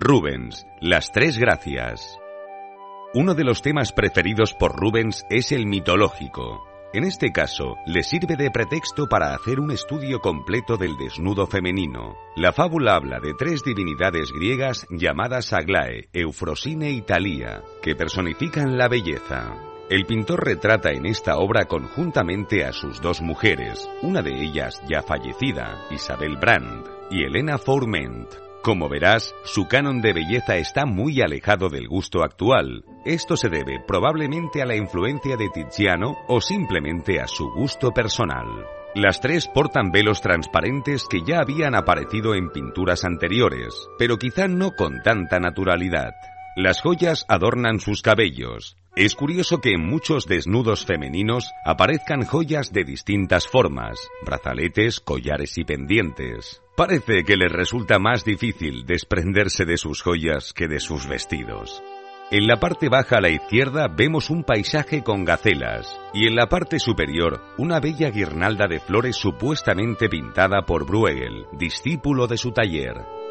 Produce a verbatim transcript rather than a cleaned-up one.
Rubens, Las Tres Gracias. Uno de los temas preferidos por Rubens es el mitológico. En este caso, le sirve de pretexto para hacer un estudio completo del desnudo femenino. La fábula habla de tres divinidades griegas llamadas Aglae, Eufrosine y Talía, que personifican la belleza. El pintor retrata en esta obra conjuntamente a sus dos mujeres, una de ellas ya fallecida, Isabel Brand, y Helena Fourment. Como verás, su canon de belleza está muy alejado del gusto actual. Esto se debe probablemente a la influencia de Tiziano o simplemente a su gusto personal. Las tres portan velos transparentes que ya habían aparecido en pinturas anteriores, pero quizá no con tanta naturalidad. Las joyas adornan sus cabellos. Es curioso que en muchos desnudos femeninos aparezcan joyas de distintas formas, brazaletes, collares y pendientes. Parece que les resulta más difícil desprenderse de sus joyas que de sus vestidos. En la parte baja a la izquierda vemos un paisaje con gacelas y en la parte superior una bella guirnalda de flores supuestamente pintada por Bruegel, discípulo de su taller.